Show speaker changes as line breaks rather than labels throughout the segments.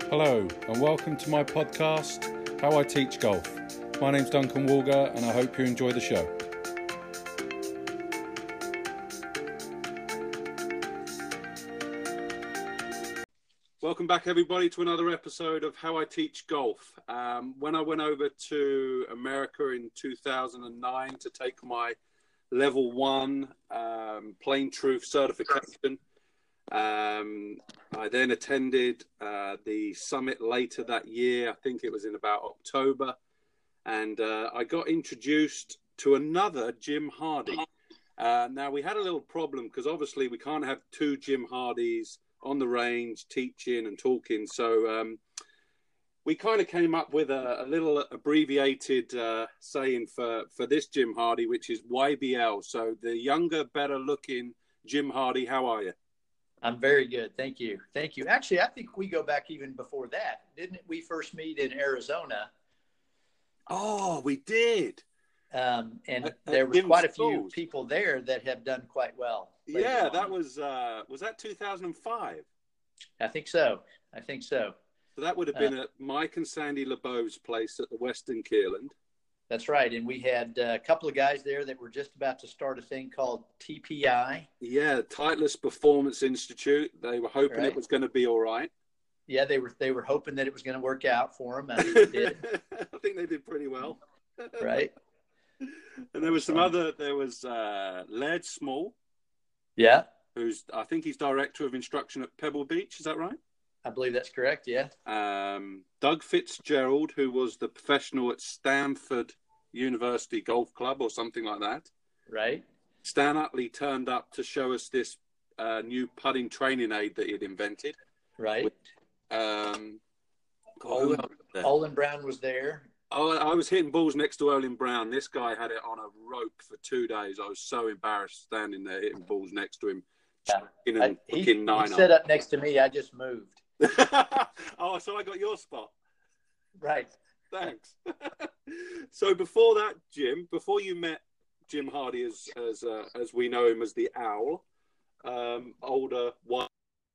Hello and welcome to my podcast, How I Teach Golf. My name's Duncan Walger and I hope you enjoy the show. Welcome back everybody to another episode of How I Teach Golf. When I went over to America in 2009 to take my Level 1 Plain Truth certification, I then attended the summit later that year. I think it was in about October. And I got introduced to another Jim Hardy. Now, we had a little problem because obviously we can't have two Jim Hardys on the range teaching and talking. So we kind of came up with a little abbreviated saying for this Jim Hardy, which is YBL. So the younger, better looking Jim Hardy, how are you?
I'm very good. Thank you. Thank you. Actually, I think we go back even before that. Didn't we first meet in Arizona?
Oh, we did.
And there was quite a few people there that have done quite well.
Yeah, that was that 2005?
I think so. So
that would have been at Mike and Sandy LeBeau's place at the Western Kierland.
That's right. And we had a couple of guys there that were just about to start a thing called TPI.
Yeah, Titleist Performance Institute. They were hoping it was going to be all right.
Yeah, they were hoping that it was going to work out for them. I think it did.
I think they did pretty well.
Right.
And there was some other, Laird Small.
Yeah.
I think he's director of instruction at Pebble Beach. Is that right?
I believe that's correct, yeah.
Doug Fitzgerald, who was the professional at Stanford University Golf Club or something like that.
Right. Stan
Utley turned up to show us this new putting training aid that he'd invented.
Right. Olin Brown was there.
Oh, I was hitting balls next to Olin Brown. This guy had it on a rope for 2 days. I was so embarrassed standing there hitting balls next to him.
Yeah. He set up next to me. I just moved.
Oh, so I got your spot.
Right.
Thanks. So before that, Jim, before you met Jim Hardy as we know him as the Owl, older one,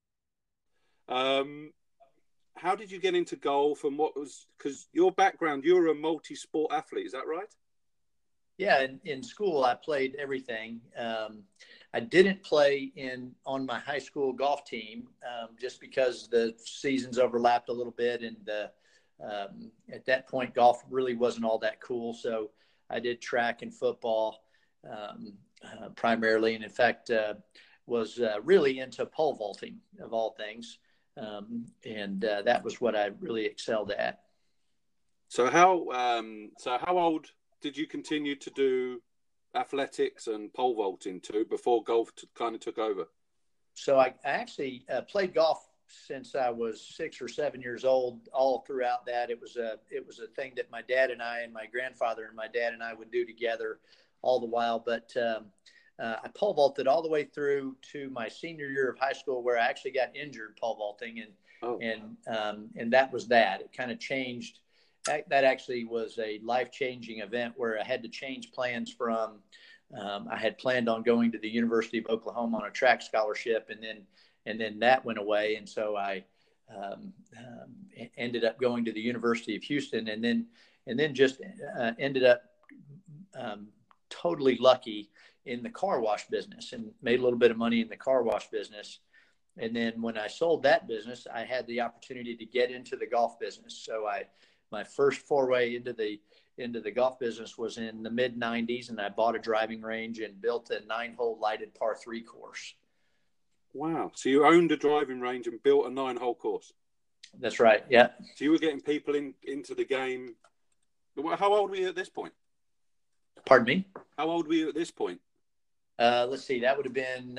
how did you get into golf and because your background, you were a multi-sport athlete, is that right?
Yeah, in school I played everything. I didn't play on my high school golf team just because the seasons overlapped a little bit, and at that point golf really wasn't all that cool. So I did track and football primarily, and in fact was really into pole vaulting of all things, and that was what I really excelled at.
So how old did you continue to do athletics and pole vaulting too before golf kind of took over?
So I actually played golf since I was 6 or 7 years old. All throughout that, it was a thing that my dad and I and my grandfather and my dad and I would do together all the while. But I pole vaulted all the way through to my senior year of high school, where I actually got injured pole vaulting, and that was that. It kind of changed. That actually was a life-changing event where I had to change plans from, I had planned on going to the University of Oklahoma on a track scholarship, and then that went away. And so I ended up going to the University of Houston, and then just ended up totally lucky in the car wash business and made a little bit of money in the car wash business. And then when I sold that business, I had the opportunity to get into the golf business. So my first foray into the golf business was in the mid 90s, and I bought a driving range and built a 9-hole lighted par 3 course.
Wow. So you owned a driving range and built a 9-hole course.
That's right. Yeah.
So you were getting people into the game. How old were you at this point?
Pardon me?
How old were you at this point?
Let's see. That would have been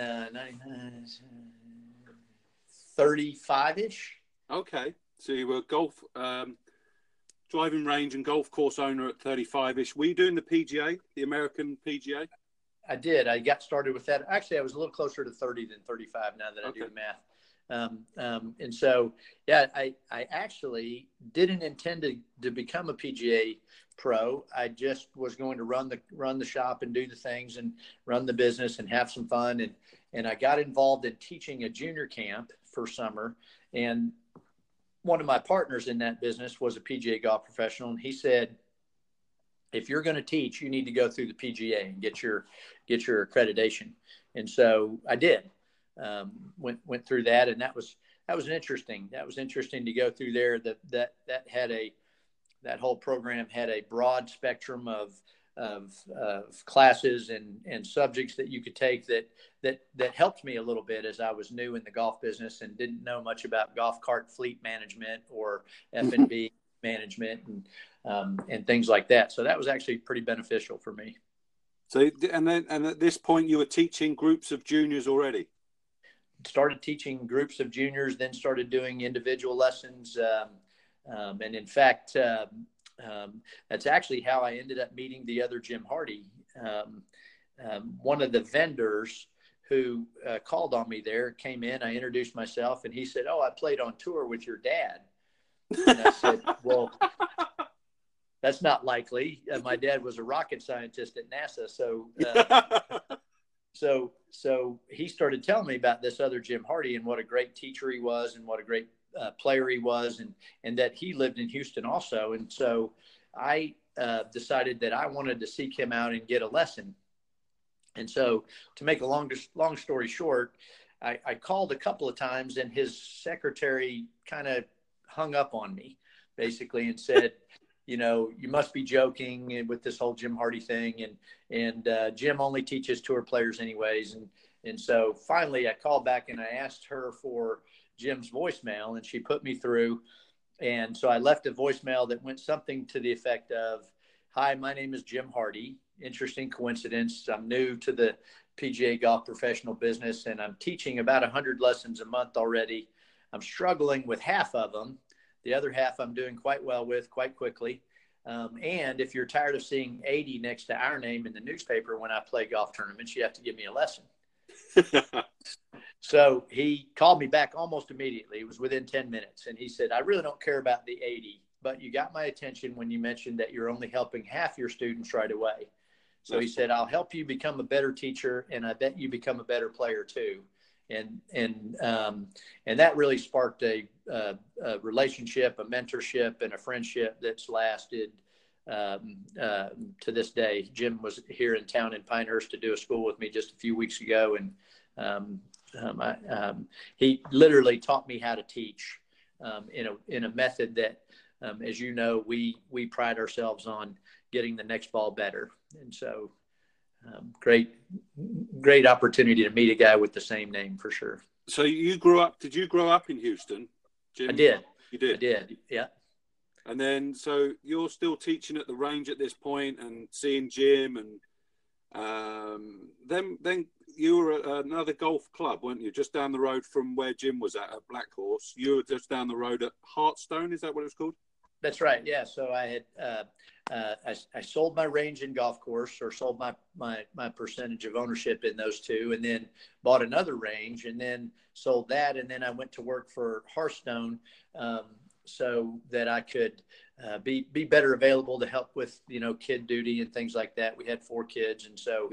35-ish.
Okay. So you were golf driving range and golf course owner at 35-ish. Were you doing the PGA, the American PGA?
I did. I got started with that. Actually, I was a little closer to 30 than 35 now that I do the math. And so, yeah, I actually didn't intend to become a PGA pro. I just was going to run the shop and do the things and run the business and have some fun. And I got involved in teaching a junior camp for summer. And one of my partners in that business was a PGA golf professional, and he said, if you're going to teach, you need to go through the PGA and get your accreditation. And so I did. Went through that, and that was interesting. That was interesting to go through there. That whole program had a broad spectrum of classes and subjects that you could take that helped me a little bit as I was new in the golf business and didn't know much about golf cart fleet management or F&B management and things like that. So that was actually pretty beneficial for me.
So, and at this point you were teaching groups of juniors already?
Started teaching groups of juniors, then started doing individual lessons. And in fact, that's actually how I ended up meeting the other Jim Hardy. One of the vendors who called on me there came in, I introduced myself, and he said, "Oh, I played on tour with your dad." And I said, "Well, that's not likely. My dad was a rocket scientist at NASA." So he started telling me about this other Jim Hardy and what a great teacher he was and what a great player he was, and that he lived in Houston also. And so I decided that I wanted to seek him out and get a lesson. And so to make a long story short, I called a couple of times, and his secretary kind of hung up on me basically and said, you know, you must be joking with this whole Jim Hardy thing. And Jim only teaches tour players anyways. And so finally I called back and I asked her for Jim's voicemail, and she put me through. And so I left a voicemail that went something to the effect of, "Hi, my name is Jim Hardy. Interesting coincidence. I'm new to the PGA golf professional business, and I'm teaching about 100 lessons a month already. I'm struggling with half of them. The other half I'm doing quite well with quite quickly. And if you're tired of seeing 80 next to our name in the newspaper when I play golf tournaments, you have to give me a lesson." So he called me back almost immediately. It was within 10 minutes. And he said, "I really don't care about the 80, but you got my attention when you mentioned that you're only helping half your students right away. So he said, I'll help you become a better teacher, and I bet you become a better player too." And that really sparked a relationship, a mentorship, and a friendship that's lasted to this day. Jim was here in town in Pinehurst to do a school with me just a few weeks ago, and he literally taught me how to teach in a method that, as you know, we pride ourselves on getting the next ball better. And so great opportunity to meet a guy with the same name for sure.
So did you grow up in Houston, Jim?
I did.
You did?
I did, yeah.
And then, so you're still teaching at the range at this point and seeing Jim, and then you were at another golf club, weren't you? Just down the road from where Jim was at Black Horse. You were just down the road at Hearthstone. Is that what it was called?
That's right. Yeah. So I had I sold my range and golf course, or sold my percentage of ownership in those two, and then bought another range, and then sold that, and then I went to work for Hearthstone, so that I could be better available to help with kid duty and things like that. We had 4 kids, and so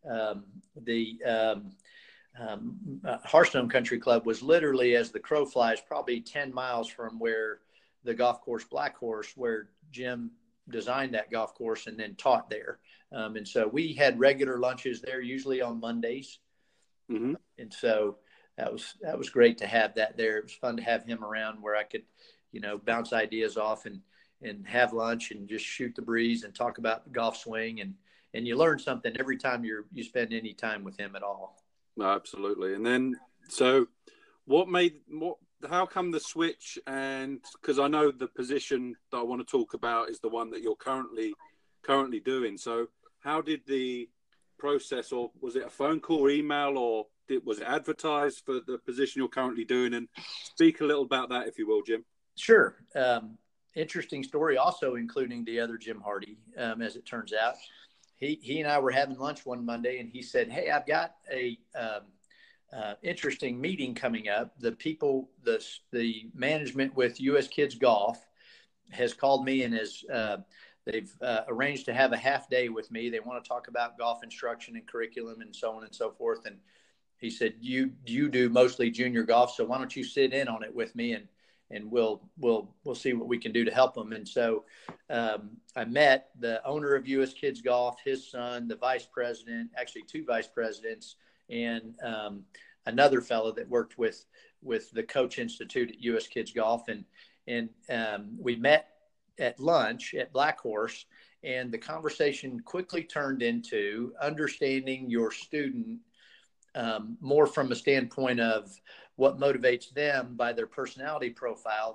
the Hearthstone Country Club was literally, as the crow flies, probably 10 miles from where the golf course Black Horse, where Jim designed that golf course and then taught there. And so we had regular lunches there, usually on Mondays.
Mm-hmm.
And so that was great to have that there. It was fun to have him around where I could, bounce ideas off and have lunch and just shoot the breeze and talk about the golf swing. And you learn something every time you spend any time with him at all.
No, absolutely. And then, so how come the switch? And because I know the position that I want to talk about is the one that you're currently doing. So how did the process, or was it a phone call or email, or was it advertised for the position you're currently doing? And speak a little about that, if you will, Jim.
Sure. Interesting story, also including the other Jim Hardy, as it turns out. He and I were having lunch one Monday, and he said, "Hey, I've got a interesting meeting coming up. The management with U.S. Kids Golf has called me and they've arranged to have a half day with me. They want to talk about golf instruction and curriculum and so on and so forth." And he said, you do mostly junior golf, so why don't you sit in on it with me we'll see what we can do to help them. And so I met the owner of US Kids Golf, his son, the vice president, actually two vice presidents, and another fellow that worked with the Coach Institute at US Kids Golf. And we met at lunch at Black Horse, and the conversation quickly turned into understanding your student more from a standpoint of what motivates them by their personality profile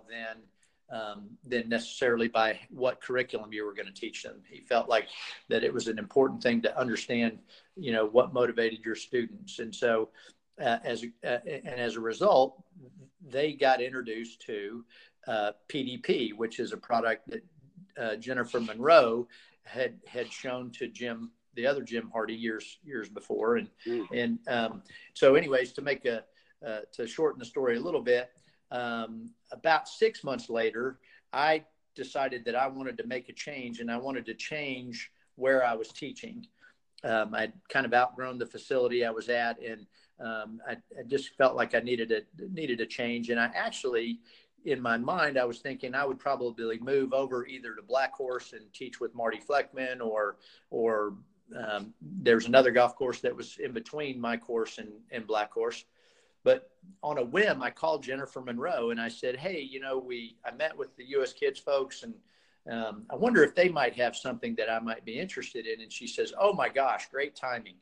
than necessarily by what curriculum you were going to teach them. He felt like that it was an important thing to understand, what motivated your students. And so as a result, they got introduced to PDP, which is a product that Jennifer Monroe had shown to the other Jim Hardy years before. And so anyways, to shorten the story a little bit, about 6 months later, I decided that I wanted to make a change, and I wanted to change where I was teaching. I'd kind of outgrown the facility I was at, and I just felt like I needed a change. And I actually, in my mind, I was thinking I would probably move over either to Black Horse and teach with Marty Fleckman, or there's another golf course that was in between my course and Black Horse. But on a whim, I called Jennifer Monroe and I said, hey, I met with the US Kids folks, and I wonder if they might have something that I might be interested in. And she says, oh my gosh, great timing.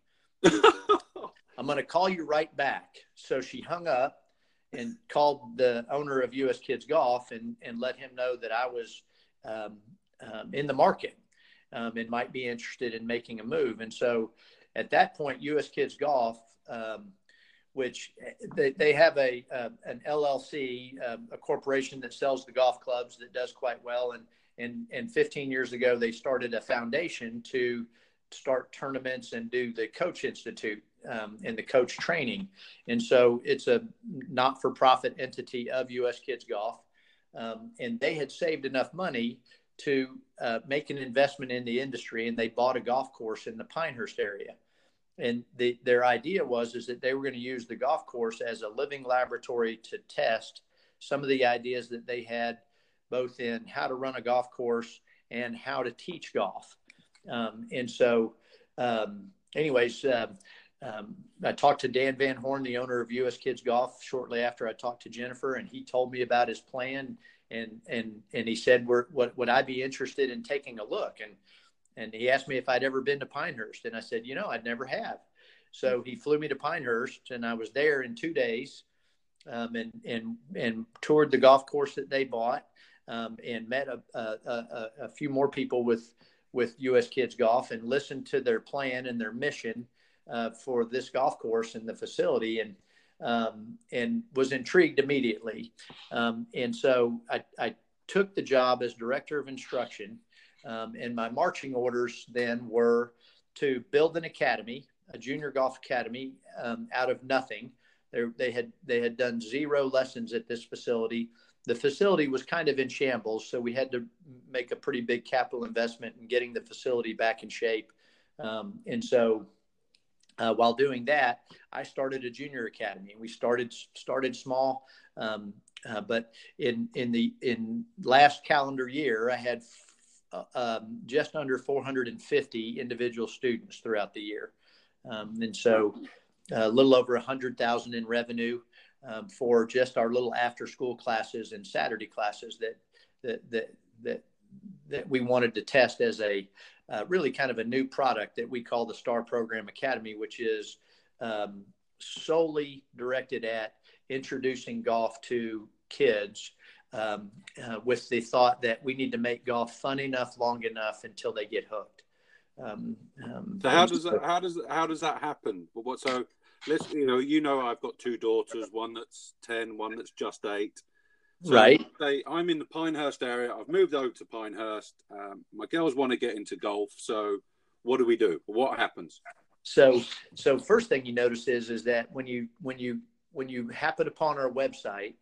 I'm going to call you right back. So she hung up and called the owner of US Kids Golf and let him know that I was in the market and might be interested in making a move. And so at that point, US Kids Golf, which they have an LLC, a corporation that sells the golf clubs that does quite well. And 15 years ago, they started a foundation to start tournaments and do the Coach Institute and the coach training. And so it's a not-for-profit entity of US Kids Golf. And they had saved enough money to make an investment in the industry, and they bought a golf course in the Pinehurst area. And their idea is that they were going to use the golf course as a living laboratory to test some of the ideas that they had, both in how to run a golf course and how to teach golf. And so anyways, I talked to Dan Van Horn, the owner of US Kids Golf, shortly after I talked to Jennifer, and he told me about his plan. And he said, would I be interested in taking a look? And he asked me if I'd ever been to Pinehurst. And I said, I'd never have. So he flew me to Pinehurst, and I was there in 2 days and toured the golf course that they bought and met a few more people with US Kids Golf and listened to their plan and their mission for this golf course and the facility, and was intrigued immediately. And so I took the job as director of instruction. And my marching orders then were to build an academy, a junior golf academy, out of nothing. They had done 0 lessons at this facility. The facility was kind of in shambles, so we had to make a pretty big capital investment in getting the facility back in shape. And so while doing that, I started a junior academy. We started small, but in last calendar year, I had just under 450 individual students throughout the year. And so a little over 100,000 in revenue for just our little after school classes and Saturday classes that we wanted to test as a really kind of a new product that we call the Star Program Academy, which is solely directed at introducing golf to kids with the thought that we need to make golf fun enough, long enough until they get hooked.
So how does that happen? So let's I've got 2 daughters, one that's 10, one that's just 8. So
right.
I'm in the Pinehurst area. I've moved over to Pinehurst. My girls want to get into golf. So what do we do? What happens?
So first thing you notice is that when you happen upon our website,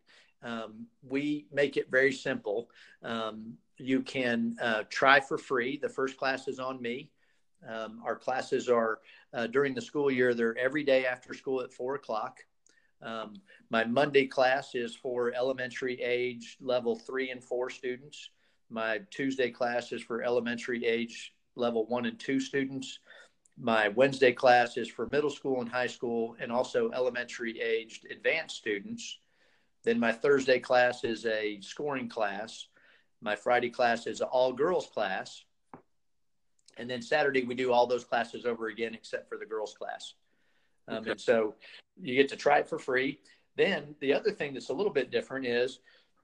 we make it very simple. You can try for free. The first class is on me. Our classes are during the school year. They're every day after school at 4:00. My Monday class is for elementary age level 3 and 4 students. My Tuesday class is for elementary age level 1 and 2 students. My Wednesday class is for middle school and high school, and also elementary aged advanced students. Then my Thursday class is a scoring class. My Friday class is an all girls class. And then Saturday, we do all those classes over again, except for the girls class. Okay. And so you get to try it for free. Then the other thing that's a little bit different is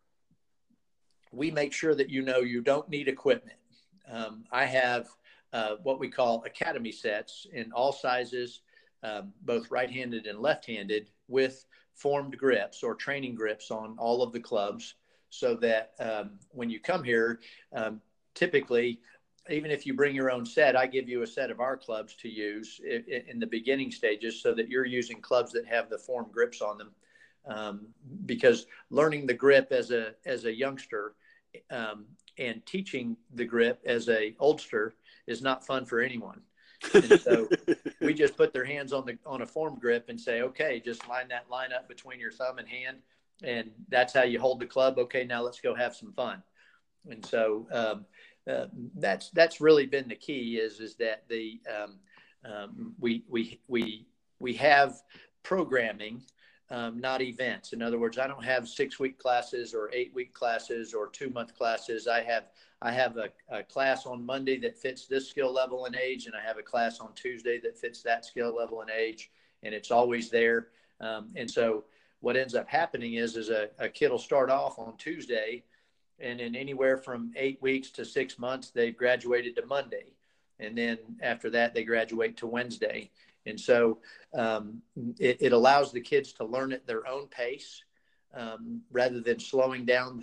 we make sure that you don't need equipment. I have what we call academy sets in all sizes, both right-handed and left-handed, with formed grips or training grips on all of the clubs, so that when you come here, typically, even if you bring your own set, I give you a set of our clubs to use in the beginning stages, so that you're using clubs that have the formed grips on them. Because learning the grip as a youngster and teaching the grip as a oldster is not fun for anyone. And so we just put their hands on a formed grip and say, okay, just line that line up between your thumb and hand, and that's how you hold the club. Okay, now let's go have some fun. And so that's really been the key is that we have programming, not events. In other words, I don't have 6-week classes or 8-week classes or 2-month classes. I have a class on Monday that fits this skill level and age, and I have a class on Tuesday that fits that skill level and age, and it's always there. And so what ends up happening is a kid will start off on Tuesday, and in anywhere from 8 weeks to 6 months, they've graduated to Monday. And then after that, they graduate to Wednesday. And so it allows the kids to learn at their own pace, rather than slowing down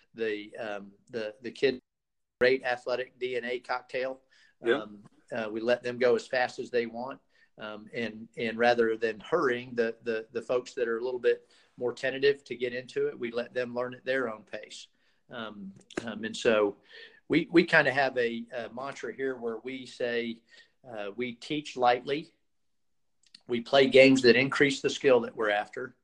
the kid. Great athletic DNA cocktail. Yep. We let them go as fast as they want, and rather than hurrying the folks that are a little bit more tentative to get into it, we let them learn at their own pace. And so we kind of have a mantra here where we say we teach lightly. We play games that increase the skill that we're after.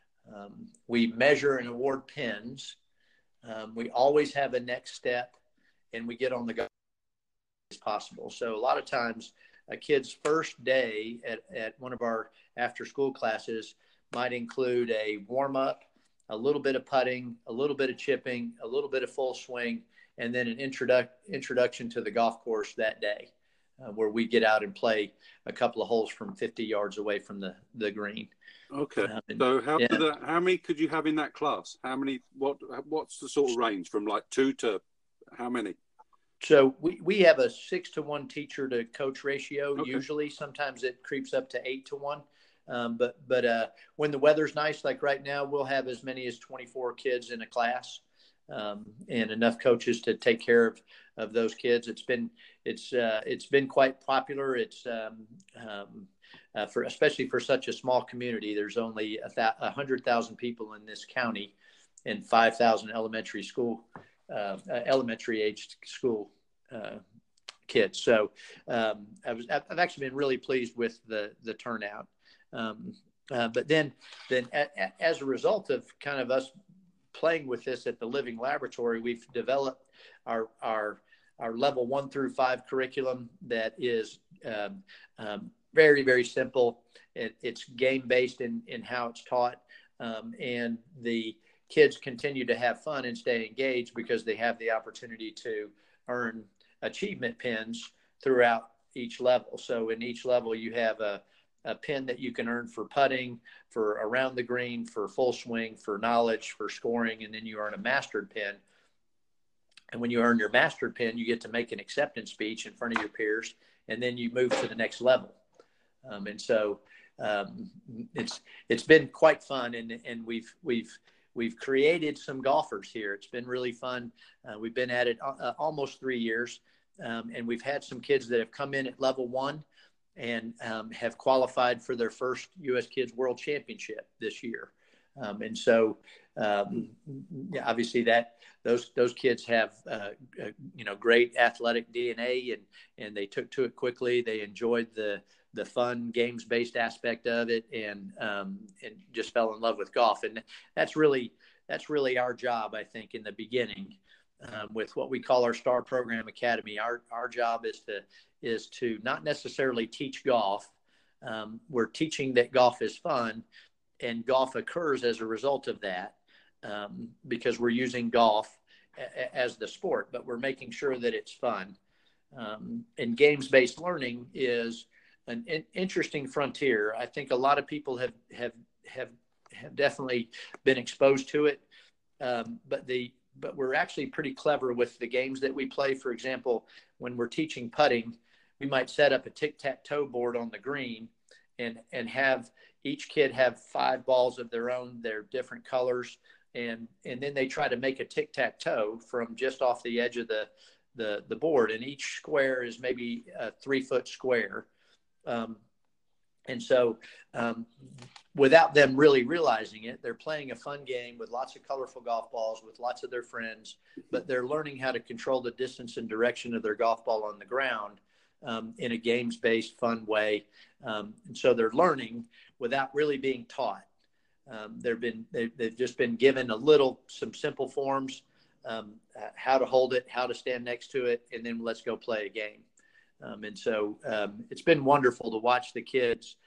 We measure and award pins. We always have a next step, and we get on the go as possible. So a lot of times a kid's first day at one of our after school classes might include a warm up, a little bit of putting, a little bit of chipping, a little bit of full swing, and then an introduction to the golf course that day, where we get out and play a couple of holes from 50 yards away from the green.
Okay. So how many could you have in that class? How many, what's the sort of range from like 2 to how many?
So we have a 6-to-1 teacher to coach ratio. Okay. Usually, sometimes it creeps up to 8-to-1. But when the weather's nice, like right now, we'll have as many as 24 kids in a class, and enough coaches to take care of those kids. It's been quite popular. It's especially for such a small community. There's only 100,000 people in this county, and 5,000 elementary aged school kids. So I've actually been really pleased with the turnout. But then as a result of kind of us playing with this at the Living Laboratory, we've developed our level 1 through 5 curriculum that is very, very simple. It's game based in how it's taught, and the kids continue to have fun and stay engaged because they have the opportunity to earn achievement pins throughout each level. So in each level, you have a pin that you can earn for putting, for around the green, for full swing, for knowledge, for scoring, and then you earn a mastered pin. And when you earn your mastered pin, you get to make an acceptance speech in front of your peers, and then you move to the next level. And so it's been quite fun, and we've created some golfers here. It's been really fun. We've been at it almost 3 years, and we've had some kids that have come in at level 1 and have qualified for their first U.S. Kids World Championship this year. And so, obviously that those kids have great athletic DNA, and they took to it quickly. They enjoyed the the fun games-based aspect of it, and just fell in love with golf. And that's really our job, I think, in the beginning, with what we call our Star Program Academy. Our job is to not necessarily teach golf. We're teaching that golf is fun, and golf occurs as a result of that, because we're using golf as the sport, but we're making sure that it's fun. And games-based learning is an interesting frontier. I think a lot of people have definitely been exposed to it, but we're actually pretty clever with the games that we play. For example, when we're teaching putting, we might set up a tic-tac-toe board on the green and have each kid have 5 balls of their own, they're different colors, and then they try to make a tic-tac-toe from just off the edge of the board, and each square is maybe a 3-foot square. And so without them really realizing it, they're playing a fun game with lots of colorful golf balls with lots of their friends, but they're learning how to control the distance and direction of their golf ball on the ground in a games-based, fun way. And so they're learning without really being taught. They've just been given some simple forms, how to hold it, how to stand next to it, and then let's go play a game. And so it's been wonderful to watch the kids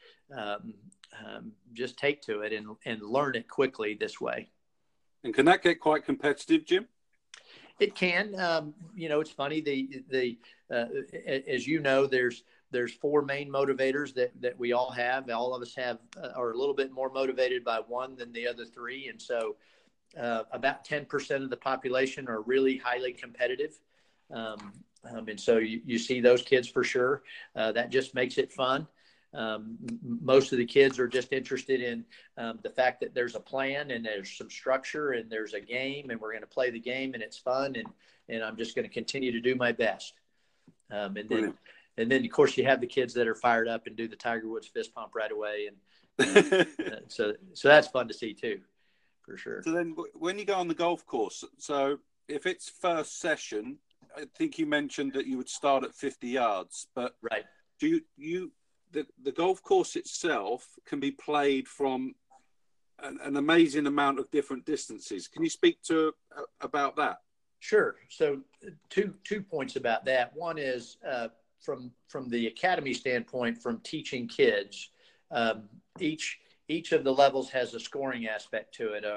just take to it and learn it quickly this way.
And can that get quite competitive, Jim? It
can. It's funny. As you know, there's 4 main motivators that we all have. All of us are a little bit more motivated by one than the other 3. And so about 10% of the population are really highly competitive. And so you see those kids for sure. That just makes it fun. Most of the kids are just interested in the fact that there's a plan and there's some structure and there's a game, and we're going to play the game and it's fun, and I'm just going to continue to do my best. And then of course you have the kids that are fired up and do the Tiger Woods fist pump right away, and so that's fun to see too, for sure.
So then when you go on the golf course, so if it's first session, I think you mentioned that you would start at 50 yards, but
right.
Do you the golf course itself can be played from an amazing amount of different distances. Can you speak about that?
Sure. So two points about that. One is from the academy standpoint, from teaching kids, each of the levels has a scoring aspect to it,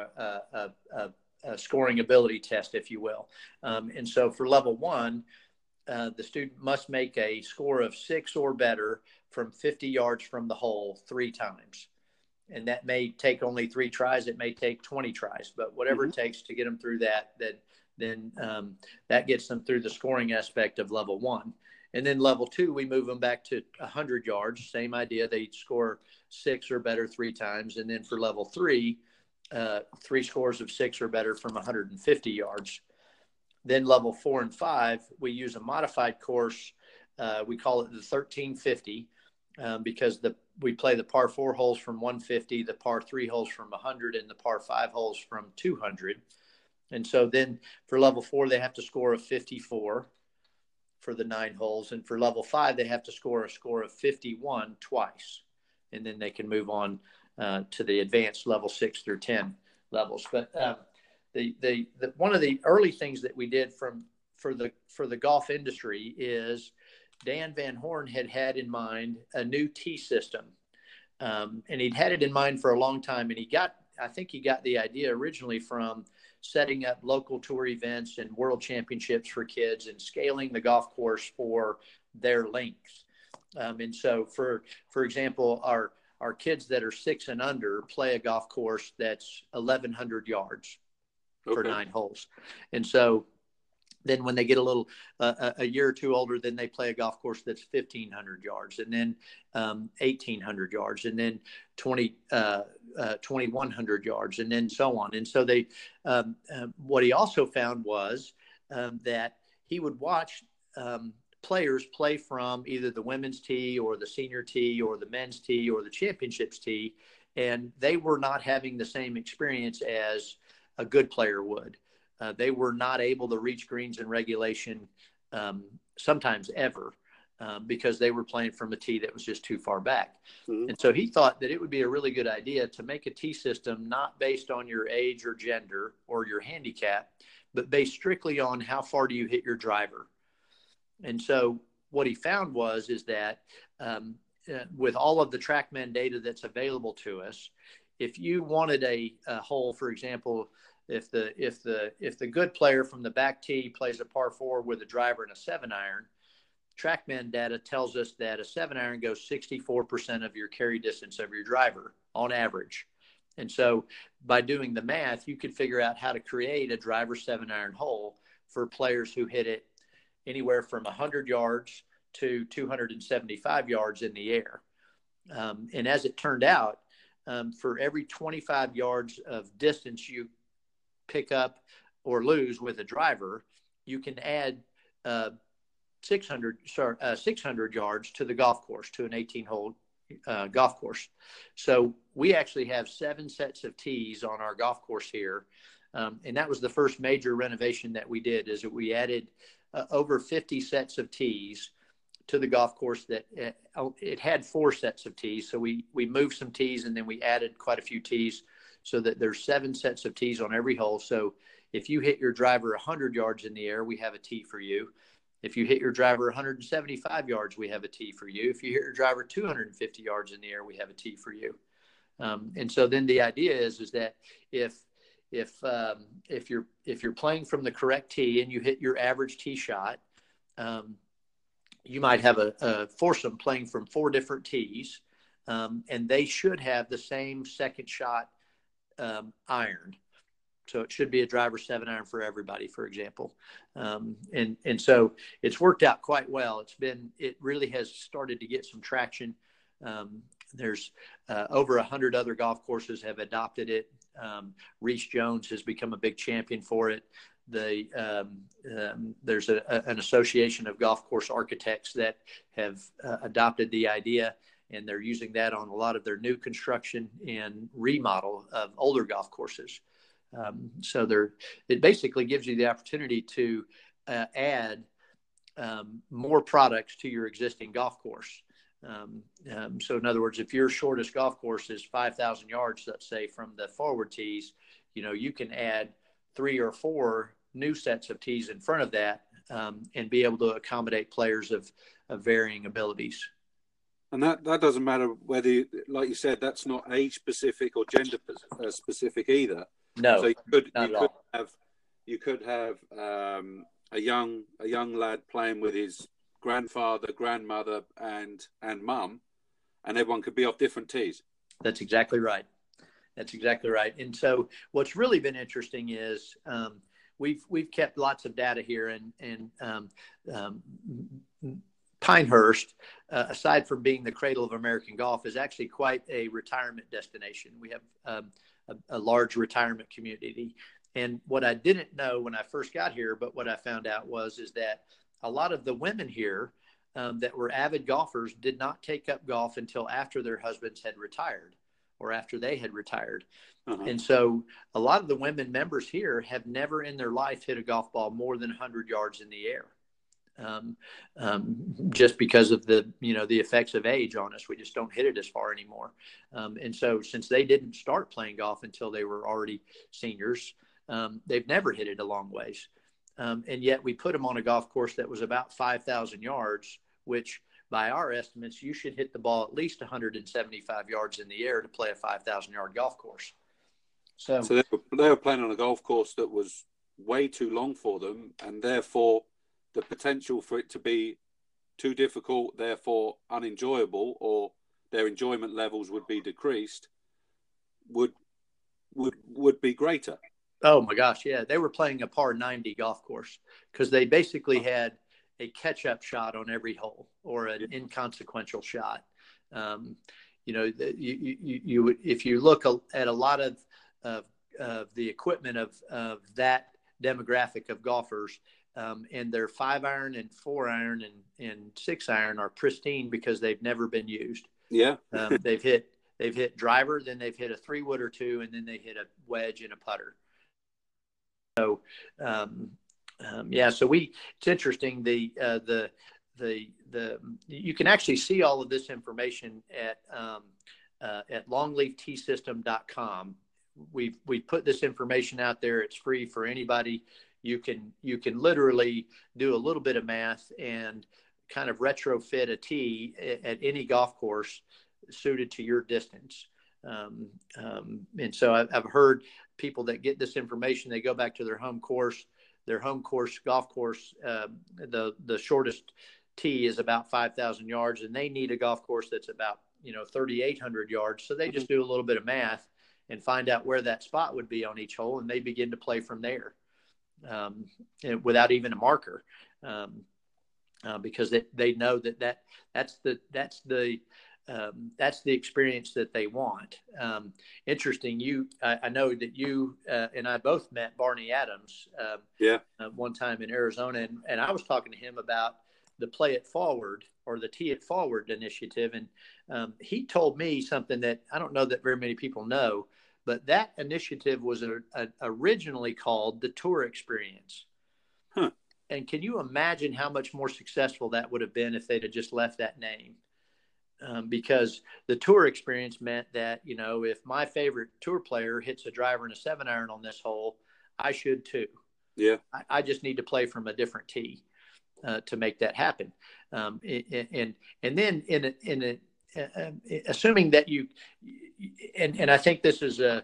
a scoring ability test, if you will. And so for level 1, the student must make a score of 6 or better from 50 yards from the hole 3 times. And that may take only 3 tries. It may take 20 tries, but whatever it takes to get them through that, then that gets them through the scoring aspect of level 1. And then level 2, we move them back to 100 yards. Same idea. They score 6 or better 3 times. And then for level 3, 3 scores of 6 or better from 150 yards. Then level 4 and 5, we use a modified course. We call it the 1350 because we play the par 4 holes from 150, the par 3 holes from 100, and the par 5 holes from 200. And so then for level 4, they have to score a 54 for the 9 holes. And for level 5, they have to score a score of 51 twice. And then they can move on to the advanced level 6 through 10 levels. But the one of the early things that we did for the golf industry is Dan Van Horn had in mind a new tee system, and he'd had it in mind for a long time. And I think he got the idea originally from setting up local tour events and world championships for kids and scaling the golf course for their length. And so, for example, our kids that are 6 and under play a golf course that's 1,100 yards for 9 holes. And so then when they get a year or 2 older, then they play a golf course that's 1,500 yards, and then 1,800 yards, and then 2,100 yards, and then so on. And so what he also found was that he would watch players play from either the women's tee or the senior tee or the men's tee or the championships tee, and they were not having the same experience as a good player would. They were not able to reach greens in regulation, sometimes ever. because they were playing from a tee that was just too far back.
Mm-hmm.
And so he thought that it would be a really good idea to make a tee system not based on your age or gender or your handicap, but based strictly on how far do you hit your driver. And so what he found is that with all of the TrackMan data that's available to us, if you wanted a hole, for example, if the good player from the back tee plays a par 4 with a driver and a 7-iron, TrackMan data tells us that a 7-iron goes 64% of your carry distance of your driver on average. And so by doing the math, you could figure out how to create a driver 7-iron hole for players who hit it anywhere from 100 yards to 275 yards in the air. And as it turned out, for every 25 yards of distance you pick up or lose with a driver, you can add 600 yards to the golf course, to an 18-hole golf course. So we actually have 7 sets of tees on our golf course here. And that was the first major renovation that we did, is that we added over 50 sets of tees to the golf course. That it had 4 sets of tees. So we moved some tees and then we added quite a few tees, so that there's 7 sets of tees on every hole. So if you hit your driver 100 yards in the air, we have a tee for you. If you hit your driver 175 yards, we have a tee for you. If you hit your driver 250 yards in the air, we have a tee for you. And so then the idea is that if you're playing from the correct tee and you hit your average tee shot, you might have a foursome playing from 4 different tees, and they should have the same second shot iron. So it should be a driver 7-iron for everybody, for example. And so it's worked out quite well. It really has started to get some traction. There's over 100 other golf courses have adopted it. Reese Jones has become a big champion for it. There's an association of golf course architects that have adopted the idea, and they're using that on a lot of their new construction and remodel of older golf courses. So it basically gives you the opportunity to add more products to your existing golf course. So in other words, if your shortest golf course is 5,000 yards, let's say, from the forward tees, you can add 3 or 4 new sets of tees in front of that, and be able to accommodate players of varying abilities.
And that doesn't matter whether, like you said, that's not age specific or gender specific either.
No,
so you could have a young lad playing with his grandfather, grandmother, and mum, and everyone could be off different tees.
That's exactly right. And so what's really been interesting is we've kept lots of data here, and Pinehurst, aside from being the cradle of American golf, is actually quite a retirement destination. We have a large retirement community. And what I didn't know when I first got here, but what I found out is that a lot of the women here that were avid golfers did not take up golf until after their husbands had retired, or after they had retired. Uh-huh. And so a lot of the women members here have never in their life hit a golf ball more than 100 yards in the air. Just because of the effects of age on us. We just don't hit it as far anymore. And so since they didn't start playing golf until they were already seniors, they've never hit it a long ways. And yet we put them on a golf course that was about 5,000 yards, which by our estimates, you should hit the ball at least 175 yards in the air to play a 5,000 yard golf course. So
they were playing on a golf course that was way too long for them, and therefore the potential for it to be too difficult, therefore unenjoyable, or their enjoyment levels would be decreased, would be greater.
Oh my gosh, yeah. They were playing a par 90 golf course because they basically had a catch-up shot on every hole, or an inconsequential shot. If you look at a lot of the equipment of that demographic of golfers, and their 5-iron and 4-iron and 6-iron are pristine because they've never been used.
Yeah.
They've hit driver, then they've hit a 3-wood or 2, and then they hit a wedge and a putter. So, so it's interesting. The you can actually see all of this information at longleaftSystem.com. We've put this information out there. It's free for anybody. You can literally do a little bit of math and kind of retrofit a tee at any golf course suited to your distance. And so I've heard people that get this information, they go back to their home course golf course. The shortest tee is about 5,000 yards, and they need a golf course that's about 3,800 yards. So they just do a little bit of math and find out where that spot would be on each hole, and they begin to play from there without even a marker, because they know that's the experience that they want. Interesting. I know that you and I both met Barney Adams one time in Arizona, and I was talking to him about the Play It Forward or the Tee It Forward initiative. And he told me something that I don't know that very many people know, but that initiative was originally called the Tour Experience.
Huh.
And can you imagine how much more successful that would have been if they'd have just left that name? Because the Tour Experience meant that, if my favorite tour player hits a driver and a 7-iron on this hole, I should too.
Yeah.
I just need to play from a different tee to make that happen. And then assuming that you, and I think this is a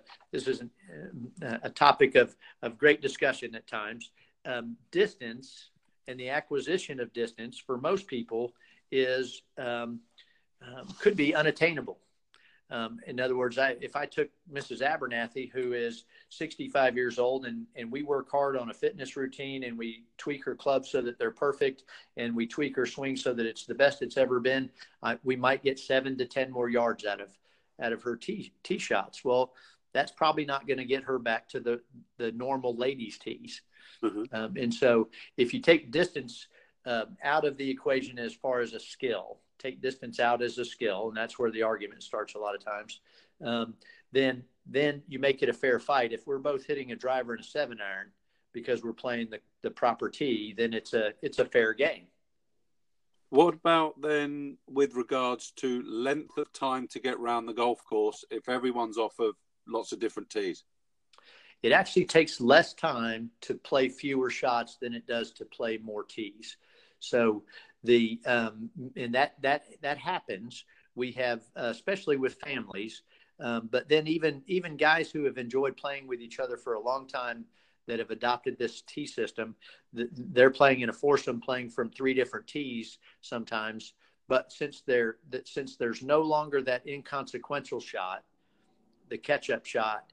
topic of great discussion at times. Distance and the acquisition of distance for most people is could be unattainable. In other words, if I took Mrs. Abernathy, who is 65 years old, and we work hard on a fitness routine, and we tweak her clubs so that they're perfect, and we tweak her swing so that it's the best it's ever been, we might get 7 to 10 more yards out of her tee shots. Well, that's probably not going to get her back to the normal ladies' tees.
Mm-hmm.
And so if you take distance out of the equation as far as a skill, take distance out as a skill, and that's where the argument starts a lot of times, then you make it a fair fight. If we're both hitting a driver and a 7-iron because we're playing the proper tee, then it's a fair game.
What about then with regards to length of time to get around the golf course if everyone's off of lots of different tees?
It actually takes less time to play fewer shots than it does to play more tees. So and that happens. We have, especially with families, but then even guys who have enjoyed playing with each other for a long time that have adopted this tee system, they're playing in a foursome, playing from 3 different tees sometimes. But since there's no longer that inconsequential shot, the catch-up shot,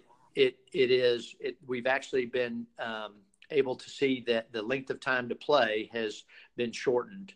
we've actually been able to see that the length of time to play has been shortened.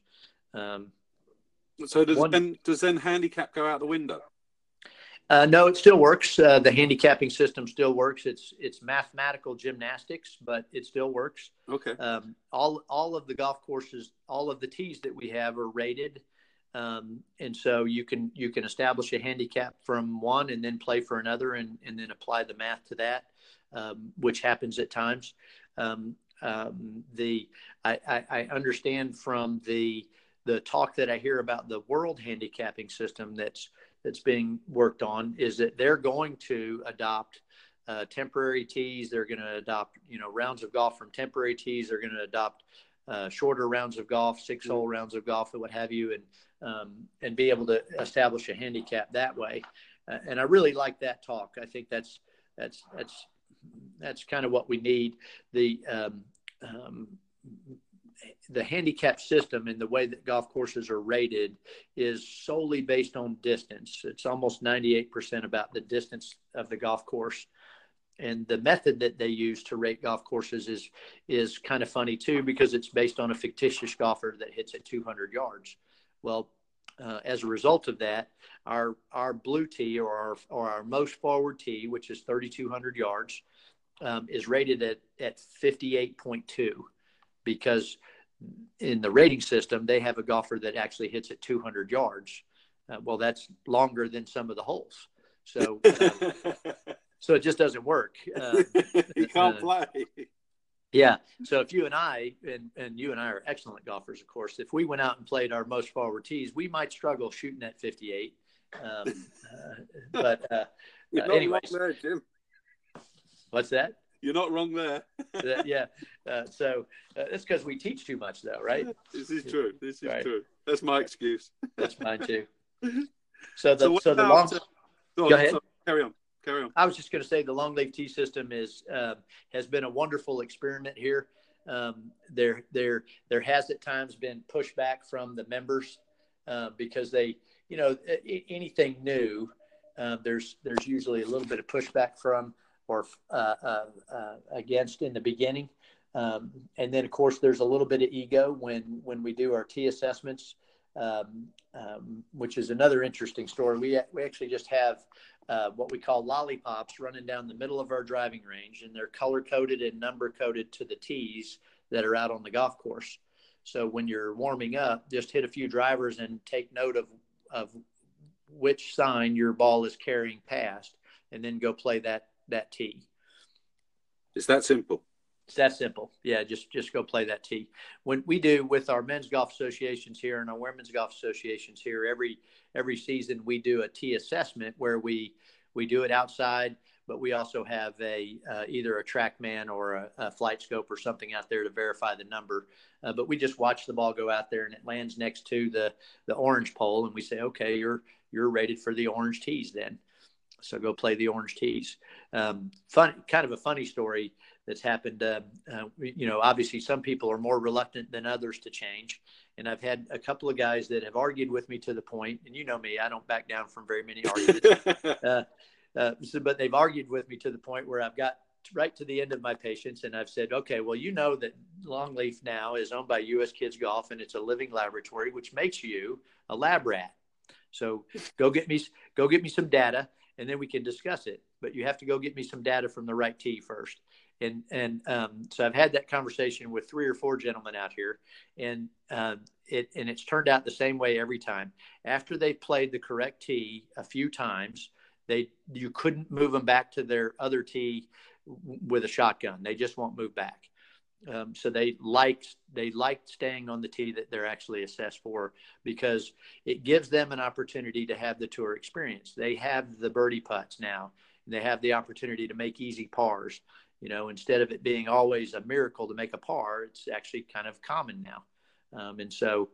So does then handicap go out the window?
No, it still works. The handicapping system still works. It's mathematical gymnastics, but it still works.
Okay.
All of the golf courses, all of the tees that we have are rated. And so you can establish a handicap from one and then play for another and then apply the math to that, which happens at times. I understand from the talk that I hear about the world handicapping system that's being worked on is that they're going to adopt temporary tees. They're going to adopt, rounds of golf from temporary tees. They're going to adopt shorter rounds of golf, 6-hole rounds of golf, and what have you, and be able to establish a handicap that way. And I really like that talk. I think that's kind of what we need. The handicap system and the way that golf courses are rated is solely based on distance. It's almost 98% about the distance of the golf course. And the method that they use to rate golf courses is kind of funny too, because it's based on a fictitious golfer that hits at 200 yards. Well, as a result of that, our blue tee or our most forward tee, which is 3,200 yards, is rated at 58.2, because in the rating system, they have a golfer that actually hits at 200 yards. Well, that's longer than some of the holes. So it just doesn't work.
You can't play.
Yeah. So if you and I, and you and I are excellent golfers, of course, if we went out and played our most forward tees, we might struggle shooting at 58. But
You're not
anyways,
wrong there, Jim.
What's that?
You're not wrong there.
Yeah. So that's because we teach too much, though, right?
This is true. This is
right.
true. That's my excuse.
That's mine too. So the
Go
ahead.
So carry on.
I was just going to say the Longleaf tee system has been a wonderful experiment here. There has at times been pushback from the members because they, anything new, there's usually a little bit of pushback from or against in the beginning. And then, of course, there's a little bit of ego when we do our tee assessments, which is another interesting story. We actually just have what we call lollipops running down the middle of our driving range, and they're color-coded and number-coded to the tees that are out on the golf course. So when you're warming up, just hit a few drivers and take note of which sign your ball is carrying past, and then go play that tee.
It's that simple.
It's that simple. Yeah, just go play that tee. When we do with our men's golf associations here and our women's golf associations here, every season we do a tee assessment where we do it outside, but we also have either a TrackMan or a Flight Scope or something out there to verify the number. But we just watch the ball go out there, and it lands next to the orange pole, and we say, okay, you're rated for the orange tees then. So go play the orange tees. Kind of a funny story that's happened. Obviously some people are more reluctant than others to change. And I've had a couple of guys that have argued with me to the point, and you know me, I don't back down from very many arguments. But they've argued with me to the point where I've got right to the end of my patience. And I've said, okay, well, you know that Longleaf now is owned by US Kids Golf, and it's a living laboratory, which makes you a lab rat. So go get me some data, and then we can discuss it. But you have to go get me some data from the right tee first. And so I've had that conversation with 3 or 4 gentlemen out here, and it's turned out the same way every time. After they played the correct tee a few times, you couldn't move them back to their other tee with a shotgun. They just won't move back. So they like staying on the tee that they're actually assessed for, because it gives them an opportunity to have the tour experience. They have the birdie putts now, and they have the opportunity to make easy pars. Instead of it being always a miracle to make a par, it's actually kind of common now. And so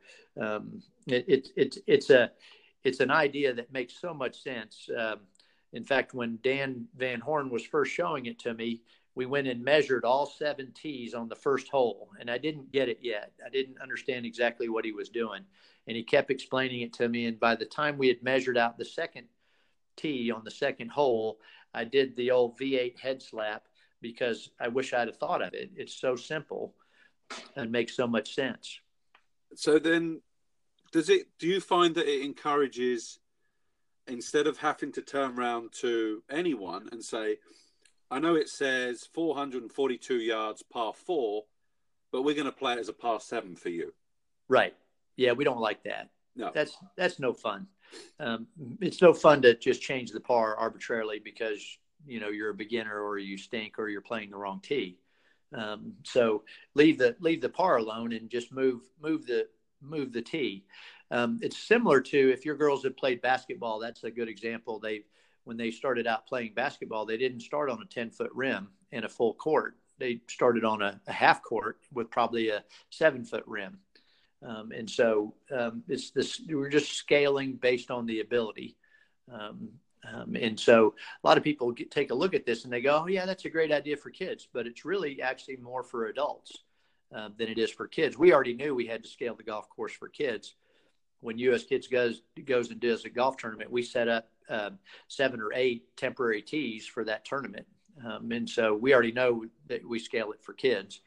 it's an idea that makes so much sense. In fact, when Dan Van Horn was first showing it to me, we went and measured all 7 tees on the first hole, and I didn't get it yet. I didn't understand exactly what he was doing, and he kept explaining it to me. And by the time we had measured out the second tee on the second hole, I did the old V8 head slap, because I wish I'd have thought of it. It's so simple and makes so much sense.
So then, do you find that it encourages, instead of having to turn around to anyone and say, I know it says 442 yards par 4, but we're going to play it as a par 7 for you.
Right. Yeah, we don't like that.
No.
That's no fun. It's no fun to just change the par arbitrarily because you're a beginner or you stink or you're playing the wrong tee. So leave the par alone and just move the tee. It's similar to, if your girls have played basketball, that's a good example. When they started out playing basketball, they didn't start on a 10-foot rim and a full court. They started on a half court with probably a 7-foot rim. And so we're just scaling based on the ability. And so a lot of people take a look at this and they go, oh yeah, that's a great idea for kids, but it's really actually more for adults than it is for kids. We already knew we had to scale the golf course for kids. When US Kids goes and does a golf tournament, we set up 7 or 8 temporary tees for that tournament. And so we already know that we scale it for kids.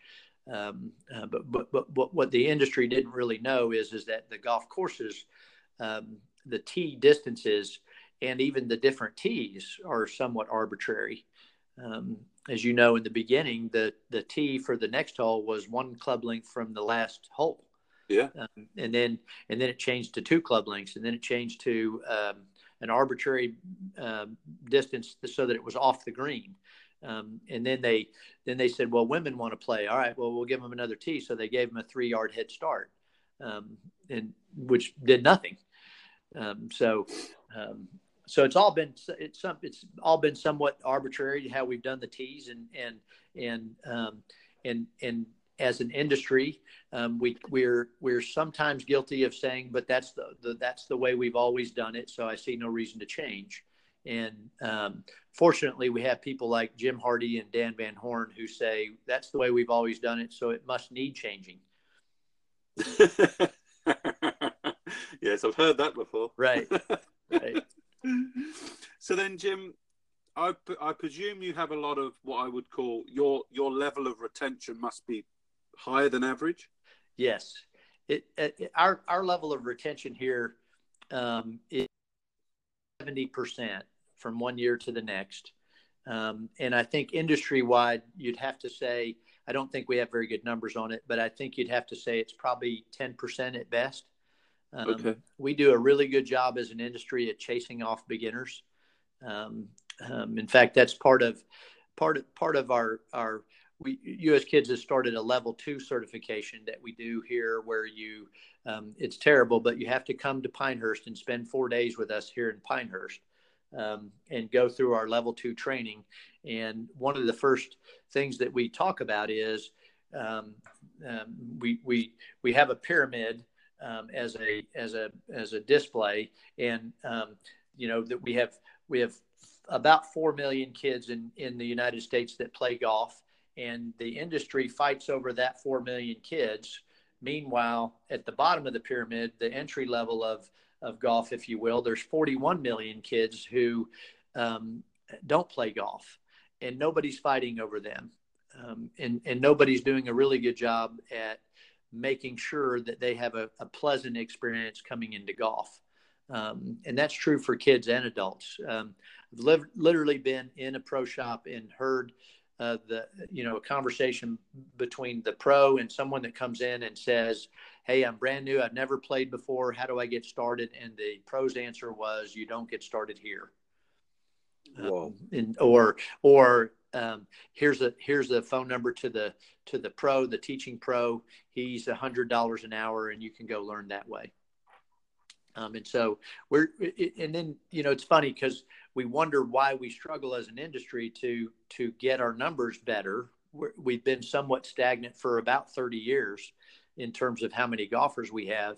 But what the industry didn't really know is that the golf courses, the tee distances, and even the different tees are somewhat arbitrary. As you know, in the beginning, the tee for the next hole was 1 club length from the last hole.
Yeah.
And then it changed to 2 club lengths, and then it changed to an arbitrary distance so that it was off the green. And then they said, well, women want to play. All right, well, we'll give them another tee. So they gave them a 3-yard head start, and which did nothing. So it's all been somewhat arbitrary how we've done the tees, and as an industry, we're sometimes guilty of saying, but that's the way we've always done it. So I see no reason to change. And fortunately, we have people like Jim Hardy and Dan Van Horn who say that's the way we've always done it, so it must need changing.
Yes, I've heard that before.
Right.
So then, Jim, I presume you have a lot of what I would call your level of retention must be higher than average.
Yes, our level of retention here is 70% from one year to the next, and I think industry-wide, you'd have to say, I don't think we have very good numbers on it, but I think you'd have to say it's probably 10% at best.
Okay.
We do a really good job as an industry at chasing off beginners. In fact, that's part of our U.S. Kids has started a level 2 certification that we do here, where it's terrible, but you have to come to Pinehurst and spend 4 days with us here in Pinehurst, and go through our level 2 training. And one of the first things that we talk about is we have a pyramid as a display, and that we have about 4 million kids in the United States that play golf, and the industry fights over that 4 million kids. Meanwhile, at the bottom of the pyramid, the entry level of golf, if you will, there's 41 million kids who don't play golf, and nobody's fighting over them, and nobody's doing a really good job at making sure that they have a pleasant experience coming into golf. And that's true for kids and adults. I've literally been in a pro shop and heard a conversation between the pro and someone that comes in and says, "Hey, I'm brand new. I've never played before. How do I get started?" And the pro's answer was, "You don't get started here."
Whoa.
Here's a phone number to the pro, the teaching pro. He's $100 an hour, and you can go learn that way. And so it's funny because we wonder why we struggle as an industry to get our numbers better. We've been somewhat stagnant for about 30 years in terms of how many golfers we have.